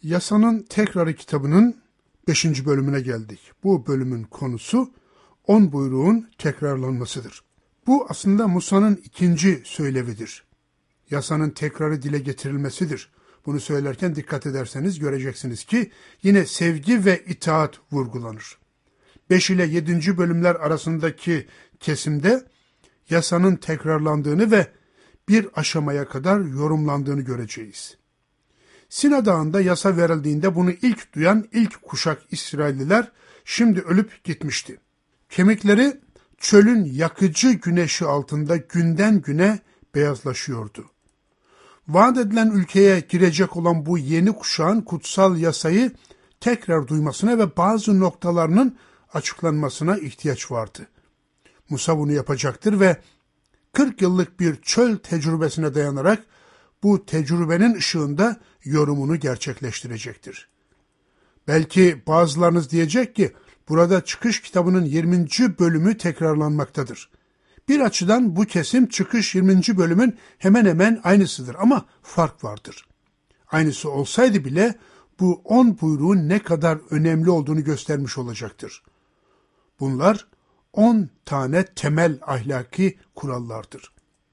Yasanın Tekrarı kitabının 5. bölümüne geldik. Bu bölümün konusu 10 buyruğun tekrarlanmasıdır. Bu aslında Musa'nın ikinci söylevidir. Yasanın tekrarı dile getirilmesidir. Bunu söylerken dikkat ederseniz göreceksiniz ki yine sevgi ve itaat vurgulanır. 5 ile 7. bölümler arasındaki kesimde yasanın tekrarlandığını ve bir aşamaya kadar yorumlandığını göreceğiz. Sina Dağı'nda yasa verildiğinde bunu ilk duyan ilk kuşak İsrailliler şimdi ölüp gitmişti. Kemikleri çölün yakıcı güneşi altında günden güne beyazlaşıyordu. Vaat edilen ülkeye girecek olan bu yeni kuşağın kutsal yasayı tekrar duymasına ve bazı noktalarının açıklanmasına ihtiyaç vardı. Musa bunu yapacaktır ve 40 yıllık bir çöl tecrübesine dayanarak bu tecrübenin ışığında yorumunu gerçekleştirecektir. Belki bazılarınız diyecek ki burada Çıkış kitabının 20. bölümü tekrarlanmaktadır. Bir açıdan bu kesim Çıkış 20. bölümün hemen hemen aynısıdır ama fark vardır. Aynısı olsaydı bile bu 10 buyruğun ne kadar önemli olduğunu göstermiş olacaktır. Bunlar 10 tane temel ahlaki kurallardır.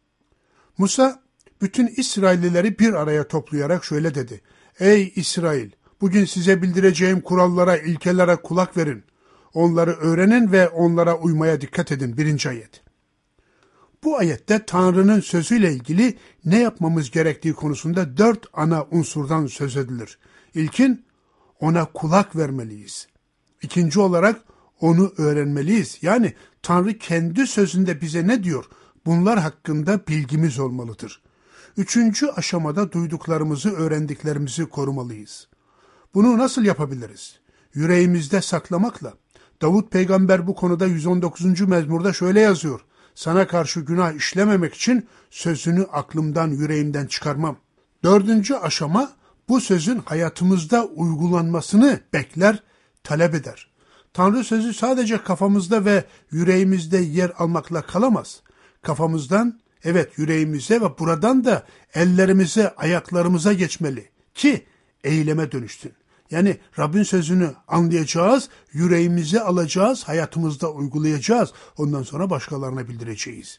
Musa bütün İsraillileri bir araya toplayarak şöyle dedi: Ey İsrail! Bugün size bildireceğim kurallara, ilkelere kulak verin. Onları öğrenin ve onlara uymaya dikkat edin. 1. ayet. Bu ayette Tanrı'nın sözüyle ilgili ne yapmamız gerektiği konusunda 4 ana unsurdan söz edilir. İlkin, ona kulak vermeliyiz. İkinci olarak onu öğrenmeliyiz. Yani Tanrı kendi sözünde bize ne diyor? Bunlar hakkında bilgimiz olmalıdır. 3. aşamada duyduklarımızı, öğrendiklerimizi korumalıyız. Bunu nasıl yapabiliriz? Yüreğimizde saklamakla. Davut peygamber bu konuda 119. mezmurda şöyle yazıyor: Sana karşı günah işlememek için sözünü aklımdan, yüreğimden çıkarmam. 4. aşama bu sözün hayatımızda uygulanmasını bekler, talep eder. Tanrı sözü sadece kafamızda ve yüreğimizde yer almakla kalamaz. Kafamızdan, evet yüreğimize ve buradan da ellerimize, ayaklarımıza geçmeli ki eyleme dönüşsün. Yani Rabbin sözünü anlayacağız, yüreğimize alacağız, hayatımızda uygulayacağız. Ondan sonra başkalarına bildireceğiz.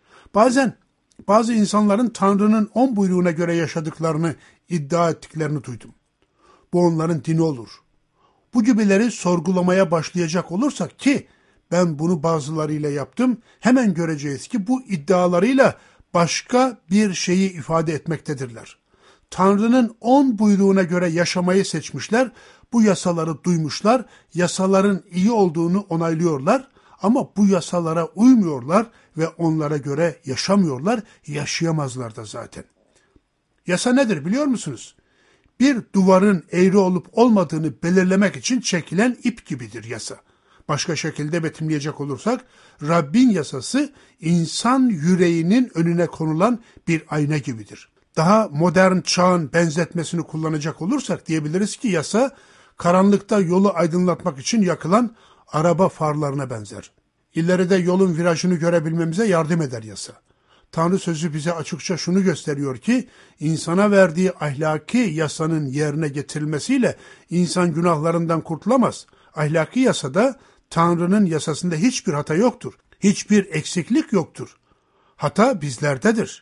Bazen bazı insanların Tanrı'nın 10 buyruğuna göre yaşadıklarını iddia ettiklerini duydum. Bu onların dini olur. Bu gibileri sorgulamaya başlayacak olursak ki ben bunu bazılarıyla yaptım, hemen göreceğiz ki bu iddialarıyla başka bir şeyi ifade etmektedirler. Tanrı'nın 10 buyruğuna göre yaşamayı seçmişler, bu yasaları duymuşlar, yasaların iyi olduğunu onaylıyorlar ama bu yasalara uymuyorlar ve onlara göre yaşamıyorlar, yaşayamazlar da zaten. Yasa nedir biliyor musunuz? Bir duvarın eğri olup olmadığını belirlemek için çekilen ip gibidir yasa. Başka şekilde betimleyecek olursak, Rabbin yasası insan yüreğinin önüne konulan bir ayna gibidir. Daha modern çağın benzetmesini kullanacak olursak diyebiliriz ki yasa, karanlıkta yolu aydınlatmak için yakılan araba farlarına benzer. İleride yolun virajını görebilmemize yardım eder yasa. Tanrı sözü bize açıkça şunu gösteriyor ki, insana verdiği ahlaki yasanın yerine getirilmesiyle insan günahlarından kurtulamaz. Ahlaki yasada Tanrı'nın yasasında hiçbir hata yoktur. Hiçbir eksiklik yoktur. Hata bizlerdedir.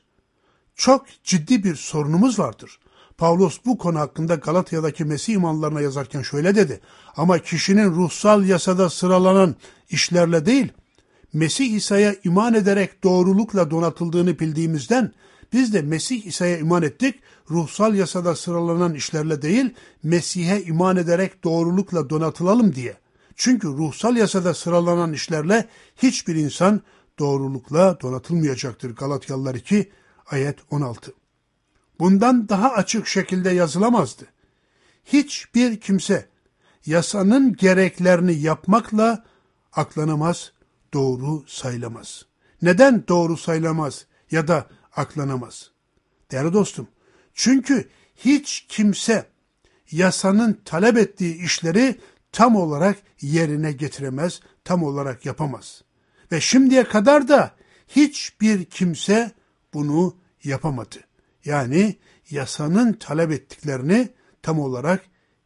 Çok ciddi bir sorunumuz vardır. Pavlos bu konu hakkında Galatya'daki Mesih imanlarına yazarken şöyle dedi: Ama kişinin ruhsal yasada sıralanan işlerle değil, Mesih İsa'ya iman ederek doğrulukla donatıldığını bildiğimizden biz de Mesih İsa'ya iman ettik, ruhsal yasada sıralanan işlerle değil, Mesih'e iman ederek doğrulukla donatılalım diye. Çünkü ruhsal yasada sıralanan işlerle hiçbir insan doğrulukla donatılmayacaktır. Galatyalılar 2, ayet 16. Bundan daha açık şekilde yazılamazdı. Hiçbir kimse yasanın gereklerini yapmakla aklanamaz, doğru sayılamaz. Neden doğru sayılamaz ya da aklanamaz? Değerli dostum, çünkü hiç kimse yasanın talep ettiği işleri tam olarak yerine getiremez, tam olarak yapamaz. Ve şimdiye kadar da hiçbir kimse bunu yapamadı. Yani yasanın talep ettiklerini tam olarak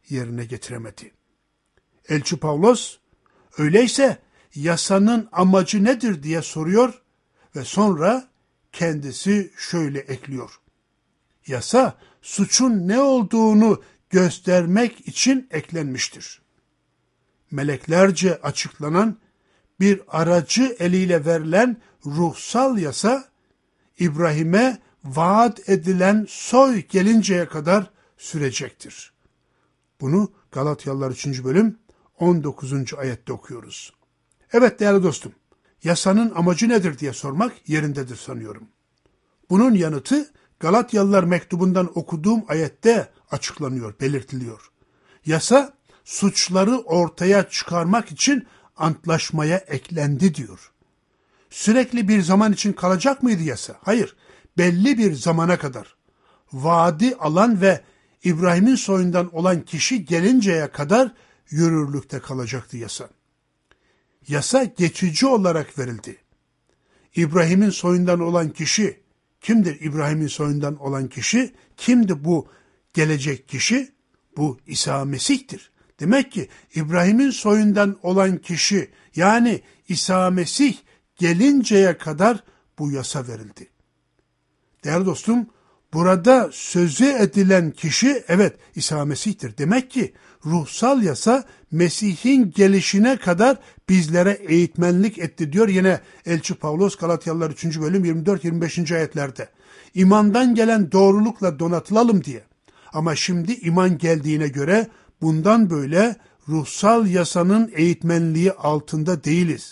yerine getiremedi. Elçi Pavlos, öyleyse yasanın amacı nedir diye soruyor ve sonra kendisi şöyle ekliyor. Yasa, suçun ne olduğunu göstermek için eklenmiştir. Meleklerce açıklanan bir aracı eliyle verilen ruhsal yasa, İbrahim'e vaat edilen soy gelinceye kadar sürecektir. Bunu Galatyalılar 3. bölüm 19. ayette okuyoruz. Evet değerli dostum, yasanın amacı nedir diye sormak yerindedir sanıyorum. Bunun yanıtı Galatyalılar mektubundan okuduğum ayette açıklanıyor, belirtiliyor. Yasa, suçları ortaya çıkarmak için antlaşmaya eklendi diyor. Sürekli bir zaman için kalacak mıydı yasa? Hayır, belli bir zamana kadar. Vaadi alan ve İbrahim'in soyundan olan kişi gelinceye kadar yürürlükte kalacaktı yasa. Yasa geçici olarak verildi. İbrahim'in soyundan olan kişi, kimdir İbrahim'in soyundan olan kişi? Kimdi bu gelecek kişi? Bu İsa Mesih'tir. Demek ki İbrahim'in soyundan olan kişi, yani İsa Mesih gelinceye kadar bu yasa verildi. Değerli dostum, burada sözü edilen kişi evet İsa Mesih'tir. Demek ki ruhsal yasa Mesih'in gelişine kadar bizlere eğitmenlik etti diyor yine Elçi Pavlos Galatyalılar 3. bölüm 24-25. ayetlerde. İmandan gelen doğrulukla donatılalım diye. Ama şimdi iman geldiğine göre bundan böyle ruhsal yasanın eğitmenliği altında değiliz.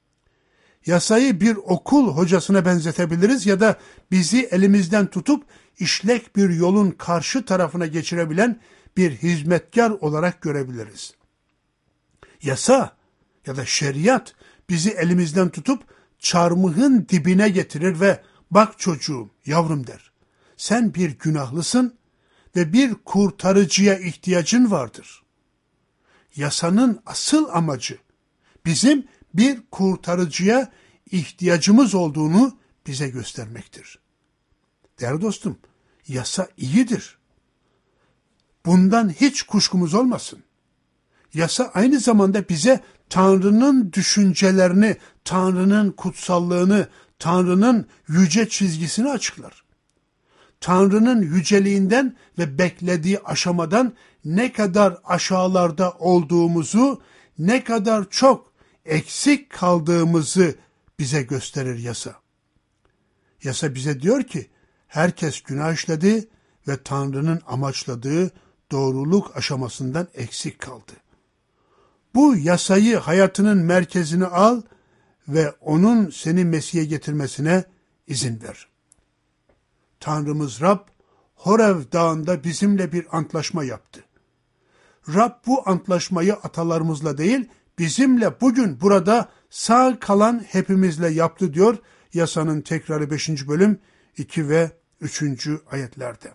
Yasayı bir okul hocasına benzetebiliriz ya da bizi elimizden tutup işlek bir yolun karşı tarafına geçirebilen bir hizmetkar olarak görebiliriz. Yasa ya da şeriat bizi elimizden tutup çarmıhın dibine getirir ve bak çocuğum, yavrum der. Sen bir günahlısın ve bir kurtarıcıya ihtiyacın vardır. Yasanın asıl amacı bizim bir kurtarıcıya ihtiyacımız olduğunu bize göstermektir. Değerli dostum, yasa iyidir. Bundan hiç kuşkumuz olmasın. Yasa aynı zamanda bize Tanrı'nın düşüncelerini, Tanrı'nın kutsallığını, Tanrı'nın yüce çizgisini açıklar. Tanrı'nın yüceliğinden ve beklediği aşamadan ne kadar aşağılarda olduğumuzu, ne kadar çok eksik kaldığımızı bize gösterir yasa. Yasa bize diyor ki, herkes günah işledi ve Tanrı'nın amaçladığı doğruluk aşamasından eksik kaldı. Bu yasayı hayatının merkezine al ve onun seni Mesih'e getirmesine izin ver. Tanrımız Rab, Horev Dağı'nda bizimle bir antlaşma yaptı. Rab bu antlaşmayı atalarımızla değil, bizimle bugün burada sağ kalan hepimizle yaptı diyor yasanın tekrarı 5. bölüm 2 ve 3. ayetlerde.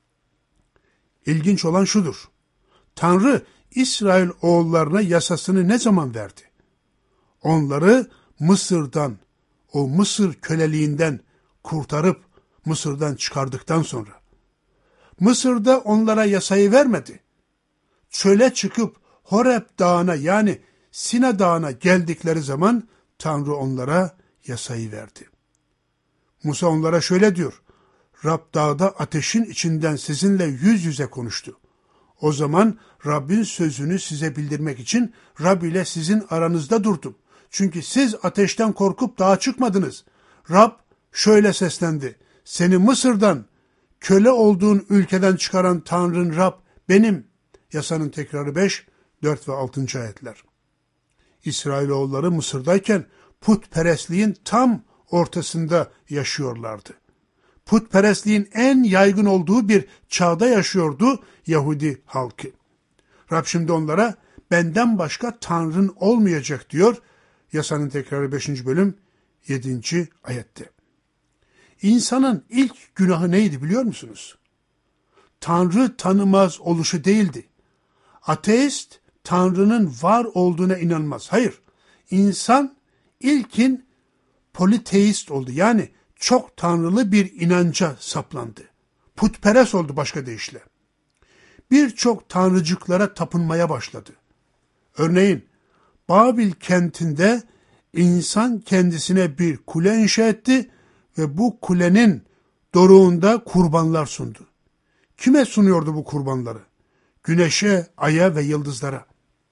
İlginç olan şudur. Tanrı İsrail oğullarına yasasını ne zaman verdi? Onları Mısır'dan, o Mısır köleliğinden kurtarıp Mısır'dan çıkardıktan sonra. Mısır'da onlara yasayı vermedi. Çöle çıkıp Horeb Dağı'na yani Sina Dağı'na geldikleri zaman Tanrı onlara yasayı verdi. Musa onlara şöyle diyor. Rab dağda ateşin içinden sizinle yüz yüze konuştu. O zaman Rabbin sözünü size bildirmek için Rab ile sizin aranızda durdum. Çünkü siz ateşten korkup dağa çıkmadınız. Rab şöyle seslendi. Seni Mısır'dan, köle olduğun ülkeden çıkaran Tanrın Rab benim. Yasanın tekrarı 5, 4 ve 6. ayetler. İsrailoğulları Mısır'dayken putperestliğin tam ortasında yaşıyorlardı. Putperestliğin en yaygın olduğu bir çağda yaşıyordu Yahudi halkı. Rab şimdi onlara benden başka Tanrın olmayacak diyor Yasanın tekrarı 5. bölüm 7. ayette. İnsanın ilk günahı neydi biliyor musunuz? Tanrı tanımaz oluşu değildi. Ateist Tanrı'nın var olduğuna inanmaz. Hayır, insan ilkin politeist oldu. Yani çok tanrılı bir inanca saplandı. Putperest oldu başka deyişle. birçok tanrıcıklara tapınmaya başladı. Örneğin Babil kentinde insan kendisine bir kule inşa etti ve bu kulenin doruğunda kurbanlar sundu. Kime sunuyordu bu kurbanları? Güneşe, aya ve yıldızlara.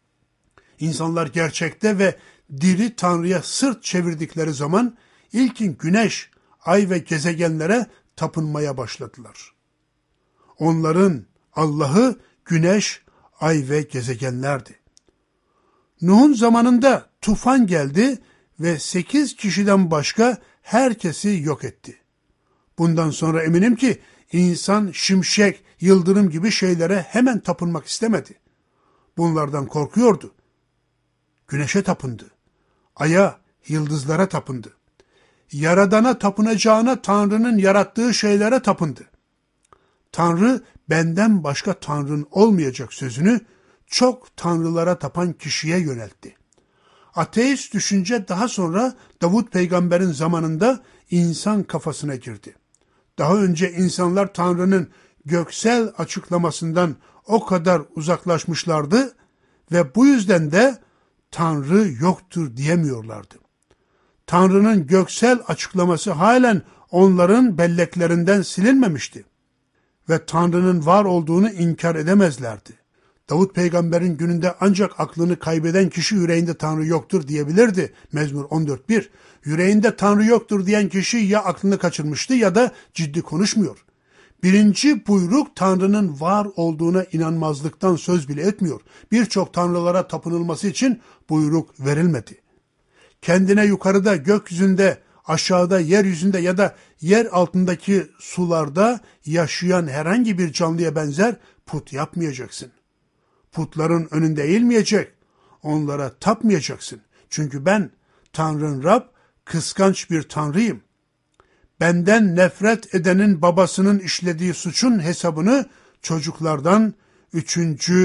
İnsanlar gerçekte ve diri Tanrı'ya sırt çevirdikleri zaman ilkin güneş, ay ve gezegenlere tapınmaya başladılar. Onların Allah'ı güneş, ay ve gezegenlerdi. Nuh'un zamanında tufan geldi ve 8 kişiden başka herkesi yok etti. Bundan sonra eminim ki insan şimşek, yıldırım gibi şeylere hemen tapınmak istemedi. Bunlardan korkuyordu. Güneşe tapındı. Aya, yıldızlara tapındı. Yaradana tapınacağına Tanrı'nın yarattığı şeylere tapındı. Tanrı benden başka Tanrı'nın olmayacak sözünü çok tanrılara tapan kişiye yöneltti. Ateist düşünce daha sonra Davut peygamberin zamanında insan kafasına girdi. Daha önce insanlar Tanrı'nın göksel açıklamasından o kadar uzaklaşmışlardı ve bu yüzden de Tanrı yoktur diyemiyorlardı. Tanrı'nın göksel açıklaması halen onların belleklerinden silinmemişti ve Tanrı'nın var olduğunu inkar edemezlerdi. Davut peygamberin gününde ancak aklını kaybeden kişi yüreğinde Tanrı yoktur diyebilirdi. Mezmur 14.1. Yüreğinde Tanrı yoktur diyen kişi ya aklını kaçırmıştı ya da ciddi konuşmuyor. Birinci buyruk Tanrı'nın var olduğuna inanmazlıktan söz bile etmiyor. Birçok tanrılara tapınılması için buyruk verilmedi. Kendine yukarıda, gökyüzünde, aşağıda, yeryüzünde ya da yer altındaki sularda yaşayan herhangi bir canlıya benzer put yapmayacaksın. Putların önünde eğilmeyecek, onlara tapmayacaksın. Çünkü ben Tanrın Rab, kıskanç bir Tanrıyım. Benden nefret edenin babasının işlediği suçun hesabını çocuklardan 3.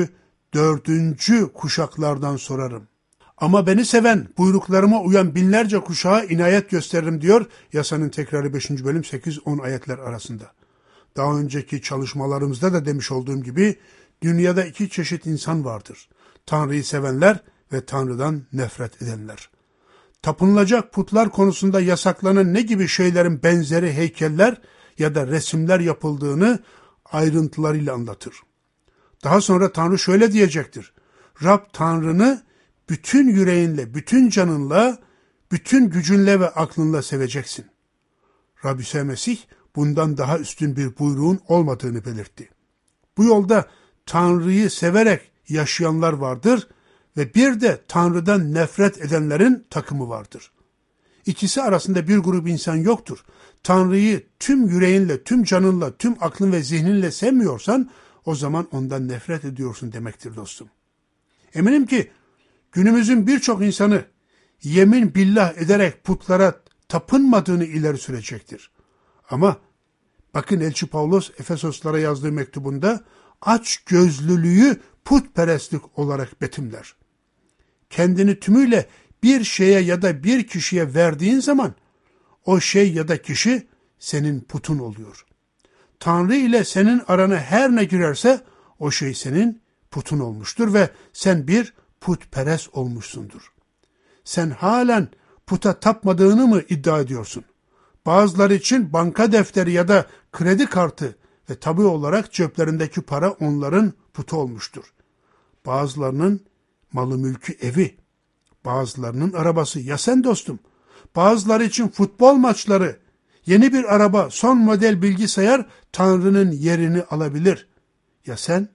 4. kuşaklardan sorarım. Ama beni seven, buyruklarıma uyan binlerce kuşağa inayet gösteririm diyor Yasanın Tekrarı 5. bölüm 8-10 ayetler arasında. Daha önceki çalışmalarımızda da demiş olduğum gibi dünyada 2 çeşit insan vardır. Tanrı'yı sevenler ve Tanrı'dan nefret edenler. Tapınılacak putlar konusunda yasaklanan ne gibi şeylerin benzeri heykeller ya da resimler yapıldığını ayrıntılarıyla anlatır. Daha sonra Tanrı şöyle diyecektir. Rab Tanrını bütün yüreğinle, bütün canınla, bütün gücünle ve aklınla seveceksin. Rab İsa Mesih bundan daha üstün bir buyruğun olmadığını belirtti. Bu yolda Tanrı'yı severek yaşayanlar vardır ve bir de Tanrı'dan nefret edenlerin takımı vardır. İkisi arasında bir grup insan yoktur. Tanrı'yı tüm yüreğinle, tüm canınla, tüm aklın ve zihninle sevmiyorsan o zaman ondan nefret ediyorsun demektir dostum. Eminim ki günümüzün birçok insanı yemin billah ederek putlara tapınmadığını ileri sürecektir. Ama bakın Elçi Pavlos Efesoslara yazdığı mektubunda aç gözlülüğü putperestlik olarak betimler. Kendini tümüyle bir şeye ya da bir kişiye verdiğin zaman o şey ya da kişi senin putun oluyor. Tanrı ile senin arana her ne girerse o şey senin putun olmuştur ve sen bir putperest olmuşsundur. Sen halen puta tapmadığını mı iddia ediyorsun? Bazıları için banka defteri ya da kredi kartı ve tabii olarak ceplerindeki para onların putu olmuştur. Bazılarının malı mülkü evi, bazılarının arabası. Ya sen dostum? Bazıları için futbol maçları, yeni bir araba, son model bilgisayar Tanrı'nın yerini alabilir. Ya sen?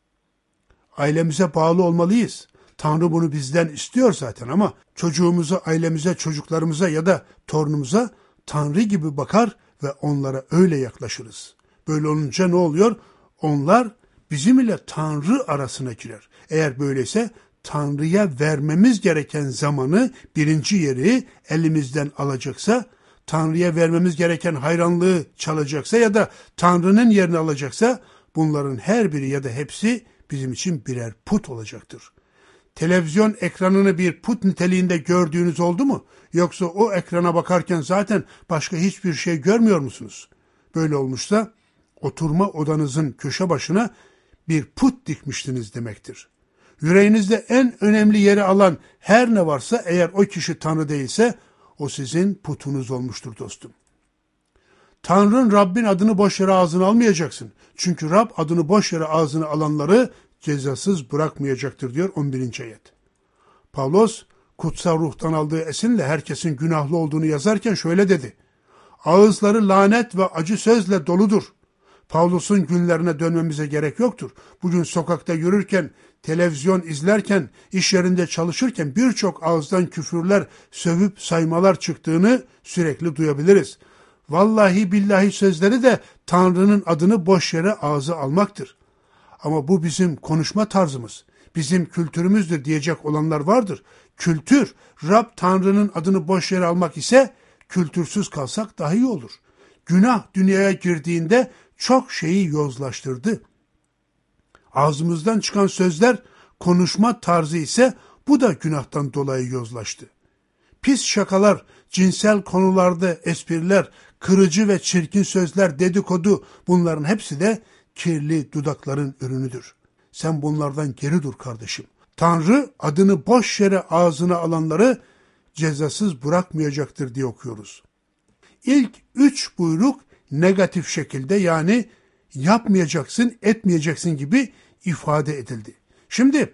Ailemize bağlı olmalıyız. Tanrı bunu bizden istiyor zaten ama çocuğumuza, ailemize, çocuklarımıza ya da torunumuza Tanrı gibi bakar ve onlara öyle yaklaşırız. Böyle olunca ne oluyor? Onlar bizim ile Tanrı arasına girer. Eğer böyleyse Tanrı'ya vermemiz gereken zamanı, birinci yeri elimizden alacaksa, Tanrı'ya vermemiz gereken hayranlığı çalacaksa ya da Tanrı'nın yerini alacaksa bunların her biri ya da hepsi bizim için birer put olacaktır. Televizyon ekranını bir put niteliğinde gördüğünüz oldu mu? Yoksa o ekrana bakarken zaten başka hiçbir şey görmüyor musunuz? Böyle olmuşsa oturma odanızın köşe başına bir put dikmiştiniz demektir. Yüreğinizde en önemli yeri alan her ne varsa eğer o kişi Tanrı değilse o sizin putunuz olmuştur dostum. Tanrı'nın Rabbin adını boş yere ağzına almayacaksın. Çünkü Rab adını boş yere ağzına alanları cezasız bırakmayacaktır diyor 11. ayet. Pavlos kutsal ruhtan aldığı esinle herkesin günahlı olduğunu yazarken şöyle dedi. Ağızları lanet ve acı sözle doludur. Pavlos'un günlerine dönmemize gerek yoktur. Bugün sokakta yürürken, televizyon izlerken, iş yerinde çalışırken birçok ağızdan küfürler, sövüp saymalar çıktığını sürekli duyabiliriz. Vallahi billahi sözleri de Tanrı'nın adını boş yere ağza almaktır. Ama bu bizim konuşma tarzımız, bizim kültürümüzdür diyecek olanlar vardır. Kültür, Rab Tanrı'nın adını boş yere almak ise kültürsüz kalsak daha iyi olur. Günah dünyaya girdiğinde çok şeyi yozlaştırdı. Ağzımızdan çıkan sözler, konuşma tarzı ise bu da günahtan dolayı yozlaştı. Pis şakalar, cinsel konularda espriler, kırıcı ve çirkin sözler, dedikodu bunların hepsi de kirli dudakların ürünüdür. Sen bunlardan geri dur kardeşim. Tanrı adını boş yere ağzına alanları cezasız bırakmayacaktır diye okuyoruz. İlk 3 buyruk negatif şekilde yani yapmayacaksın, etmeyeceksin gibi ifade edildi. Şimdi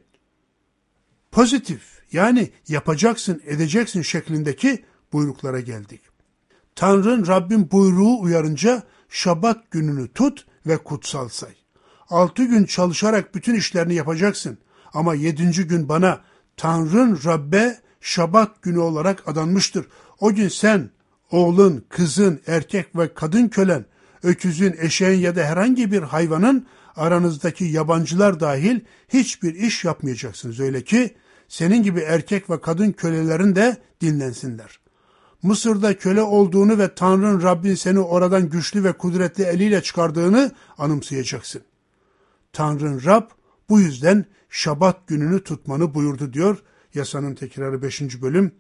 pozitif yani yapacaksın, edeceksin şeklindeki buyruklara geldik. Tanrı'nın Rabbin buyruğu uyarınca Şabat gününü tut ve kutsal say. 6 gün çalışarak bütün işlerini yapacaksın. Ama 7. gün bana Tanrı'nın Rabbe Şabat günü olarak adanmıştır. O gün sen, oğlun, kızın, erkek ve kadın kölen, öküzün, eşeğin ya da herhangi bir hayvanın aranızdaki yabancılar dahil hiçbir iş yapmayacaksınız. Öyle ki senin gibi erkek ve kadın kölelerin de dinlensinler. Mısır'da köle olduğunu ve Tanrı'nın Rabbin seni oradan güçlü ve kudretli eliyle çıkardığını anımsayacaksın. Tanrı'nın Rab bu yüzden Şabat gününü tutmanı buyurdu diyor Yasanın Tekrarı 5. bölüm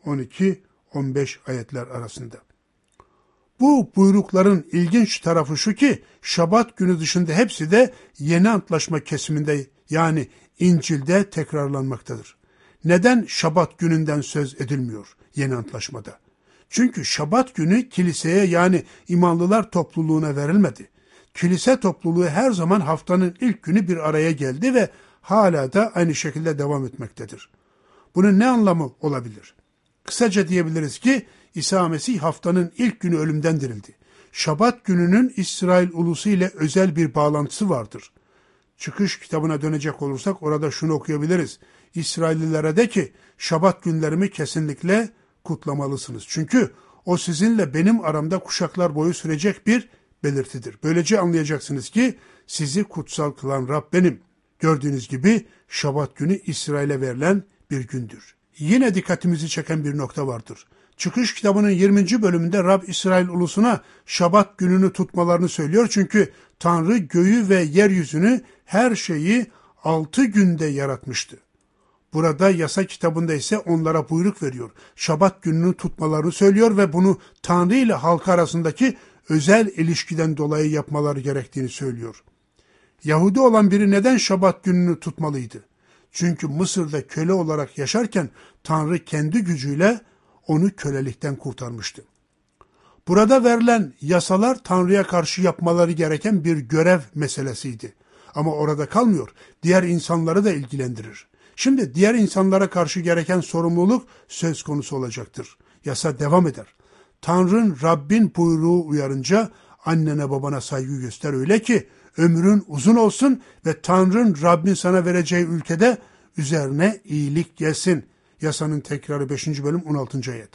12-15 ayetler arasında. Bu buyrukların ilginç tarafı şu ki Şabat günü dışında hepsi de Yeni Antlaşma kesiminde yani İncil'de tekrarlanmaktadır. Neden Şabat gününden söz edilmiyor Yeni Antlaşmada? Çünkü Şabat günü kiliseye yani imanlılar topluluğuna verilmedi. Kilise topluluğu her zaman haftanın ilk günü bir araya geldi ve hala da aynı şekilde devam etmektedir. Bunun ne anlamı olabilir? Kısaca diyebiliriz ki İsa Mesih haftanın ilk günü ölümden dirildi. Şabat gününün İsrail ulusu ile özel bir bağlantısı vardır. Çıkış kitabına dönecek olursak orada şunu okuyabiliriz. İsraillilere de ki Şabat günlerimi kesinlikle kutlamalısınız. Çünkü o sizinle benim aramda kuşaklar boyu sürecek bir belirtidir. Böylece anlayacaksınız ki sizi kutsal kılan Rab benim. Gördüğünüz gibi Şabat günü İsrail'e verilen bir gündür. Yine dikkatimizi çeken bir nokta vardır. Çıkış kitabının 20. bölümünde Rab İsrail ulusuna Şabat gününü tutmalarını söylüyor. Çünkü Tanrı göğü ve yeryüzünü her şeyi 6 günde yaratmıştı. Burada yasa kitabında ise onlara buyruk veriyor. Şabat gününü tutmalarını söylüyor ve bunu Tanrı ile halk arasındaki özel ilişkiden dolayı yapmaları gerektiğini söylüyor. Yahudi olan biri neden Şabat gününü tutmalıydı? Çünkü Mısır'da köle olarak yaşarken Tanrı kendi gücüyle onu kölelikten kurtarmıştı. Burada verilen yasalar Tanrı'ya karşı yapmaları gereken bir görev meselesiydi. Ama orada kalmıyor, diğer insanları da ilgilendirir. Şimdi diğer insanlara karşı gereken sorumluluk söz konusu olacaktır. Yasa devam eder. Tanrı'nın Rabbin buyruğu uyarınca annene babana saygı göster öyle ki ömrün uzun olsun ve Tanrı'nın Rabbin sana vereceği ülkede üzerine iyilik gelsin. Yasanın Tekrarı 5. bölüm 16. ayet.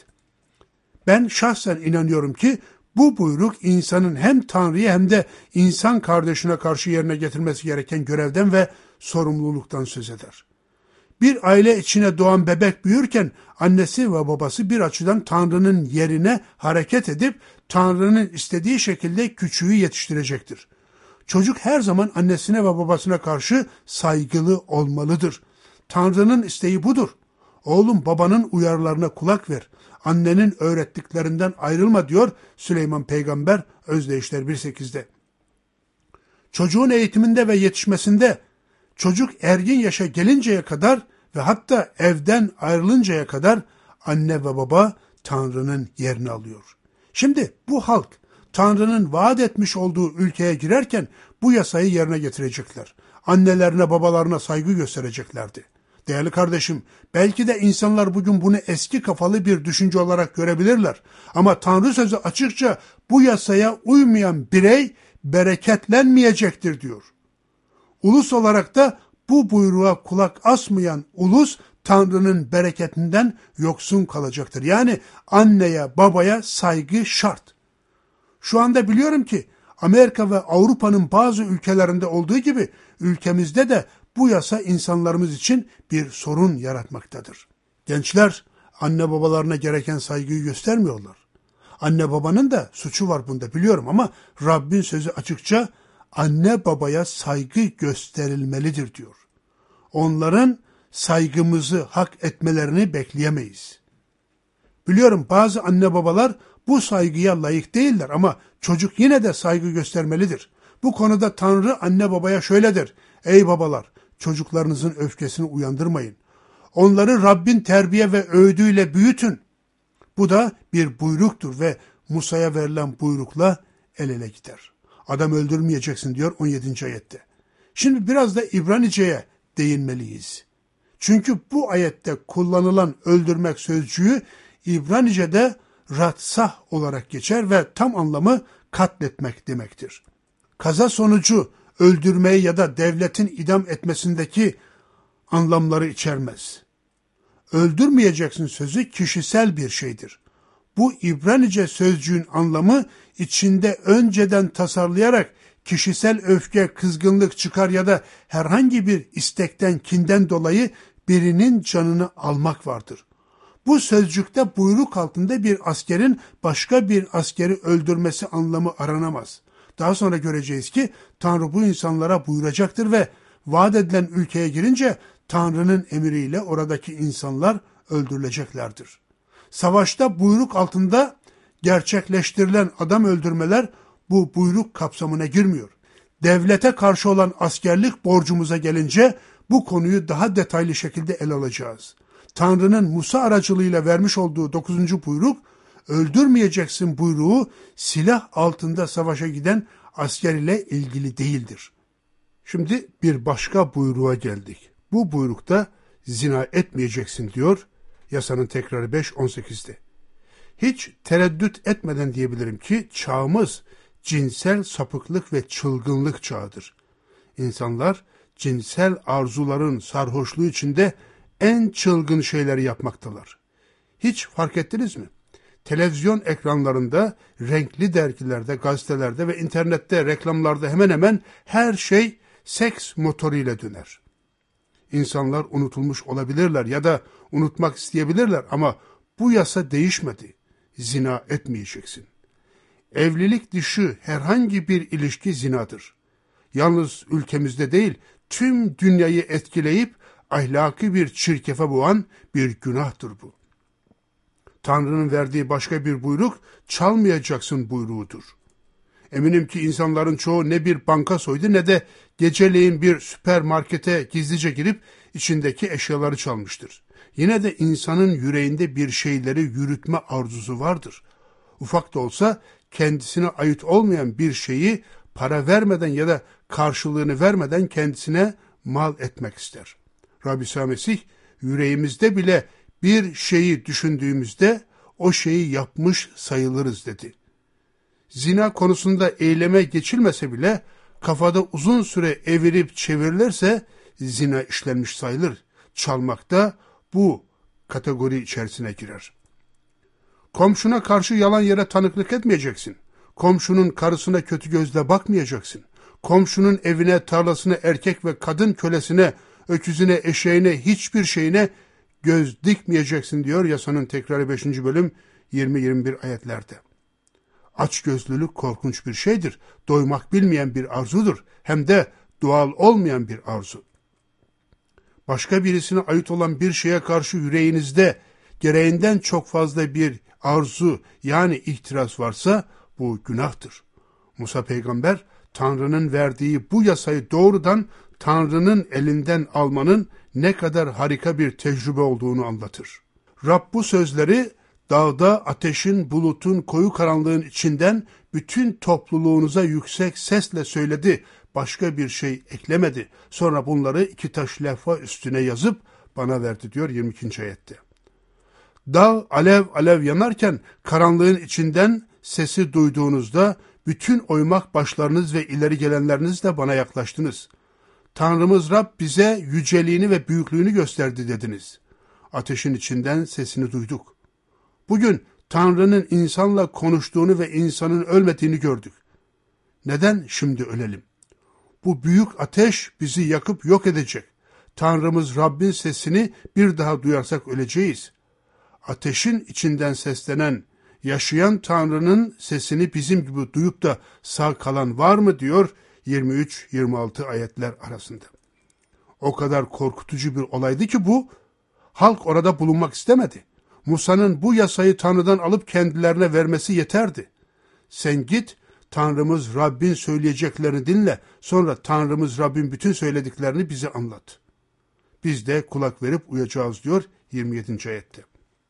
Ben şahsen inanıyorum ki bu buyruk insanın hem Tanrı'ya hem de insan kardeşine karşı yerine getirmesi gereken görevden ve sorumluluktan söz eder. Bir aile içine doğan bebek büyürken annesi ve babası bir açıdan Tanrı'nın yerine hareket edip Tanrı'nın istediği şekilde küçüğü yetiştirecektir. Çocuk her zaman annesine ve babasına karşı saygılı olmalıdır. Tanrı'nın isteği budur. Oğlum babanın uyarılarına kulak ver. Annenin öğrettiklerinden ayrılma diyor Süleyman Peygamber Özdeyişler 1.8'de. Çocuğun eğitiminde ve yetişmesinde, çocuk ergin yaşa gelinceye kadar ve hatta evden ayrılıncaya kadar anne ve baba Tanrı'nın yerini alıyor. Şimdi bu halk Tanrı'nın vaat etmiş olduğu ülkeye girerken bu yasayı yerine getirecekler. Annelerine, babalarına saygı göstereceklerdi. Değerli kardeşim, belki de insanlar bugün bunu eski kafalı bir düşünce olarak görebilirler. Ama Tanrı sözü açıkça bu yasaya uymayan birey bereketlenmeyecektir diyor. Ulus olarak da bu buyruğa kulak asmayan ulus Tanrı'nın bereketinden yoksun kalacaktır. Yani anneye, babaya saygı şart. Şu anda biliyorum ki Amerika ve Avrupa'nın bazı ülkelerinde olduğu gibi ülkemizde de bu yasa insanlarımız için bir sorun yaratmaktadır. Gençler anne babalarına gereken saygıyı göstermiyorlar. Anne babanın da suçu var bunda biliyorum ama Rabbin sözü açıkça anne babaya saygı gösterilmelidir diyor. Onların saygımızı hak etmelerini bekleyemeyiz. Biliyorum bazı anne babalar bu saygıya layık değiller ama çocuk yine de saygı göstermelidir. Bu konuda Tanrı anne babaya şöyle der: ey babalar, çocuklarınızın öfkesini uyandırmayın. Onları Rabbin terbiye ve öğüdüyle büyütün. Bu da bir buyruktur ve Musa'ya verilen buyrukla el ele gider. Adam öldürmeyeceksin diyor 17. ayette. Şimdi biraz da İbranice'ye değinmeliyiz. Çünkü bu ayette kullanılan öldürmek sözcüğü İbranice'de ratsah olarak geçer ve tam anlamı katletmek demektir. Kaza sonucu öldürmeyi ya da devletin idam etmesindeki anlamları içermez. Öldürmeyeceksin sözü kişisel bir şeydir. Bu İbranice sözcüğün anlamı içinde önceden tasarlayarak kişisel öfke, kızgınlık çıkar ya da herhangi bir istekten, kinden dolayı birinin canını almak vardır. Bu sözcükte buyruk altında bir askerin başka bir askeri öldürmesi anlamı aranamaz. Daha sonra göreceğiz ki Tanrı bu insanlara buyuracaktır ve vaat edilen ülkeye girince Tanrı'nın emriyle oradaki insanlar öldürüleceklerdir. Savaşta buyruk altında gerçekleştirilen adam öldürmeler bu buyruk kapsamına girmiyor. Devlete karşı olan askerlik borcumuza gelince bu konuyu daha detaylı şekilde ele alacağız. Tanrı'nın Musa aracılığıyla vermiş olduğu 9. buyruk, öldürmeyeceksin buyruğu silah altında savaşa giden asker ile ilgili değildir. Şimdi bir başka buyruğa geldik. Bu buyrukta zina etmeyeceksin diyor yasanın tekrarı 5.18'de. Hiç tereddüt etmeden diyebilirim ki çağımız cinsel sapıklık ve çılgınlık çağıdır. İnsanlar cinsel arzuların sarhoşluğu içinde en çılgın şeyleri yapmaktalar. Hiç fark ettiniz mi? Televizyon ekranlarında, renkli dergilerde, gazetelerde ve internette reklamlarda hemen hemen her şey seks motoruyla döner. İnsanlar unutulmuş olabilirler ya da unutmak isteyebilirler ama bu yasa değişmedi. Zina etmeyeceksin. Evlilik dışı herhangi bir ilişki zinadır. Yalnız ülkemizde değil, tüm dünyayı etkileyip ahlaki bir çirkefe boğan bir günahtır bu. Tanrı'nın verdiği başka bir buyruk, çalmayacaksın buyruğudur. Eminim ki insanların çoğu ne bir banka soydu ne de geceleyin bir süpermarkete gizlice girip içindeki eşyaları çalmıştır. Yine de insanın yüreğinde bir şeyleri yürütme arzusu vardır. Ufak da olsa kendisine ait olmayan bir şeyi para vermeden ya da karşılığını vermeden kendisine mal etmek ister. Rabbi İsa Mesih, yüreğimizde bile bir şeyi düşündüğümüzde o şeyi yapmış sayılırız dedi. Zina konusunda eyleme geçilmese bile kafada uzun süre evirip çevrilirse zina işlenmiş sayılır. Çalmak da bu kategori içerisine girer. Komşuna karşı yalan yere tanıklık etmeyeceksin. Komşunun karısına kötü gözle bakmayacaksın. Komşunun evine, tarlasına, erkek ve kadın kölesine, öküzüne, eşeğine, hiçbir şeyine göz dikmeyeceksin diyor yasanın tekrarı 5. bölüm 20-21 ayetlerde. Açgözlülük korkunç bir şeydir. Doymak bilmeyen bir arzudur. Hem de doğal olmayan bir arzu. Başka birisine ait olan bir şeye karşı yüreğinizde gereğinden çok fazla bir arzu yani ihtiras varsa bu günahtır. Musa peygamber Tanrı'nın verdiği bu yasayı doğrudan Tanrı'nın elinden almanın ne kadar harika bir tecrübe olduğunu anlatır. Rab bu sözleri dağda ateşin, bulutun, koyu karanlığın içinden bütün topluluğunuza yüksek sesle söyledi. Başka bir şey eklemedi. Sonra bunları 2 taş levha üstüne yazıp bana verdi diyor 22. ayette. Dağ alev alev yanarken karanlığın içinden sesi duyduğunuzda bütün oymak başlarınız ve ileri gelenlerinizle bana yaklaştınız. Tanrımız Rab bize yüceliğini ve büyüklüğünü gösterdi dediniz. Ateşin içinden sesini duyduk. Bugün Tanrı'nın insanla konuştuğunu ve insanın ölmediğini gördük. Neden şimdi ölelim? Bu büyük ateş bizi yakıp yok edecek. Tanrımız Rabbin sesini bir daha duyarsak öleceğiz. Ateşin içinden seslenen, yaşayan Tanrı'nın sesini bizim gibi duyup da sağ kalan var mı diyor 23-26 ayetler arasında. O kadar korkutucu bir olaydı ki bu, halk orada bulunmak istemedi. Musa'nın bu yasayı Tanrı'dan alıp kendilerine vermesi yeterdi. Sen git, Tanrımız Rabbin söyleyeceklerini dinle, sonra Tanrımız Rabbin bütün söylediklerini bize anlat. Biz de kulak verip uyacağız diyor 27. ayette.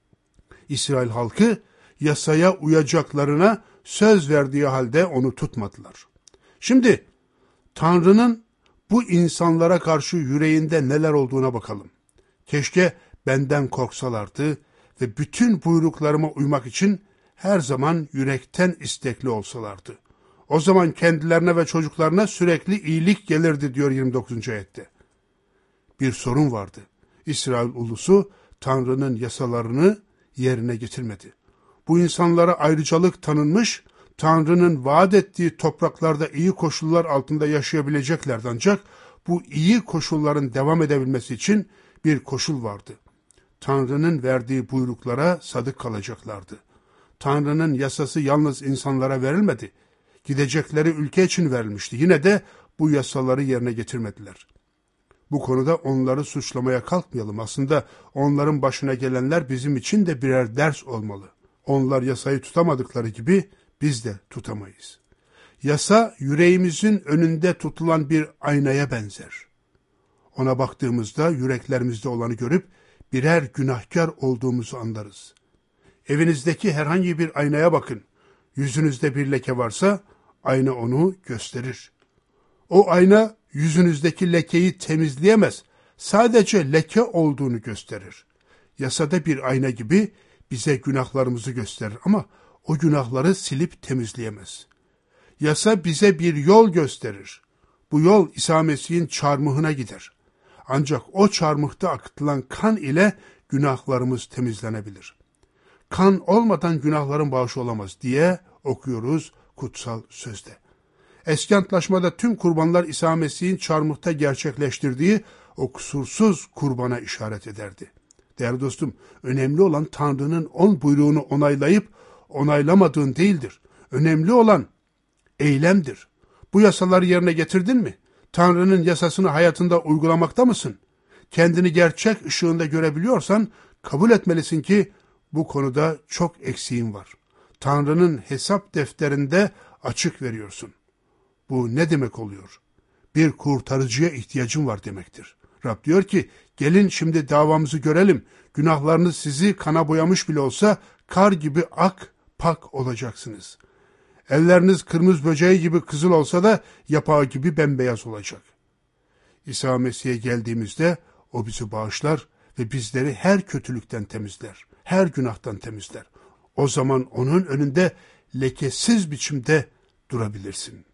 İsrail halkı yasaya uyacaklarına söz verdiği halde onu tutmadılar. Şimdi Tanrı'nın bu insanlara karşı yüreğinde neler olduğuna bakalım. Keşke benden korksalardı ve bütün buyruklarıma uymak için her zaman yürekten istekli olsalardı. O zaman kendilerine ve çocuklarına sürekli iyilik gelirdi diyor 29. ayette. Bir sorun vardı. İsrail ulusu Tanrı'nın yasalarını yerine getirmedi. Bu insanlara ayrıcalık tanınmış, Tanrı'nın vaat ettiği topraklarda iyi koşullar altında yaşayabileceklerdi, ancak bu iyi koşulların devam edebilmesi için bir koşul vardı. Tanrı'nın verdiği buyruklara sadık kalacaklardı. Tanrı'nın yasası yalnız insanlara verilmedi. Gidecekleri ülke için verilmişti. Yine de bu yasaları yerine getirmediler. Bu konuda onları suçlamaya kalkmayalım. Aslında onların başına gelenler bizim için de birer ders olmalı. Onlar yasayı tutamadıkları gibi biz de tutamayız. Yasa yüreğimizin önünde tutulan bir aynaya benzer. Ona baktığımızda yüreklerimizde olanı görüp birer günahkar olduğumuzu anlarız. Evinizdeki herhangi bir aynaya bakın. Yüzünüzde bir leke varsa ayna onu gösterir. O ayna yüzünüzdeki lekeyi temizleyemez. Sadece leke olduğunu gösterir. Yasada bir ayna gibi bize günahlarımızı gösterir ama o günahları silip temizleyemez. Yasa bize bir yol gösterir. Bu yol İsa Mesih'in çarmıhına gider. Ancak o çarmıhta akıtılan kan ile günahlarımız temizlenebilir. Kan olmadan günahların bağışı olamaz diye okuyoruz kutsal sözde. Eski Antlaşmada tüm kurbanlar İsa Mesih'in çarmıhta gerçekleştirdiği o kusursuz kurbana işaret ederdi. Değerli dostum, önemli olan Tanrı'nın 10 buyruğunu onaylayıp onaylamadığın değildir. Önemli olan eylemdir. Bu yasaları yerine getirdin mi? Tanrı'nın yasasını hayatında uygulamakta mısın? Kendini gerçek ışığında görebiliyorsan kabul etmelisin ki bu konuda çok eksiğin var. Tanrı'nın hesap defterinde açık veriyorsun. Bu ne demek oluyor? Bir kurtarıcıya ihtiyacın var demektir. Rab diyor ki, gelin şimdi davamızı görelim. Günahlarınız sizi kana boyamış bile olsa kar gibi ak pak olacaksınız. Elleriniz kırmızı böceği gibi kızıl olsa da yapağı gibi bembeyaz olacak. İsa Mesih'e geldiğimizde o bizi bağışlar ve bizleri her kötülükten temizler, her günahtan temizler. O zaman onun önünde lekesiz biçimde durabilirsin.